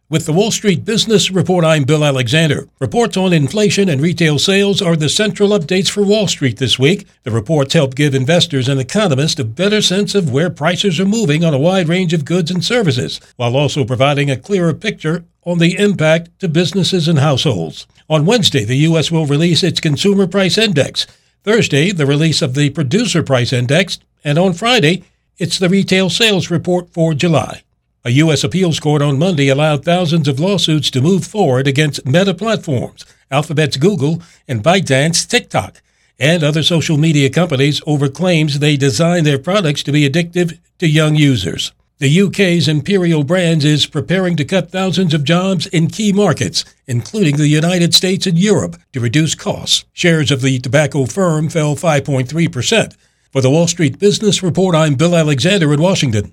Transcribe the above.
With the Wall Street Business Report, I'm Bill Alexander. Reports on inflation and retail sales are the central updates for Wall Street this week. The reports help give investors and economists a better sense of where prices are moving on a wide range of goods and services, while also providing a clearer picture on the impact to businesses and households. On Wednesday, the U.S. will release its Consumer Price Index. Thursday, the release of the Producer Price Index. And on Friday, it's the Retail Sales Report for July. A U.S. appeals court on Monday allowed thousands of lawsuits to move forward against Meta Platforms, Alphabet's Google, and ByteDance TikTok, and other social media companies over claims they designed their products to be addictive to young users. The UK's Imperial Brands is preparing to cut thousands of jobs in key markets, including the United States and Europe, to reduce costs. Shares of the tobacco firm fell 5.3%. For the Wall Street Business Report, I'm Bill Alexander in Washington.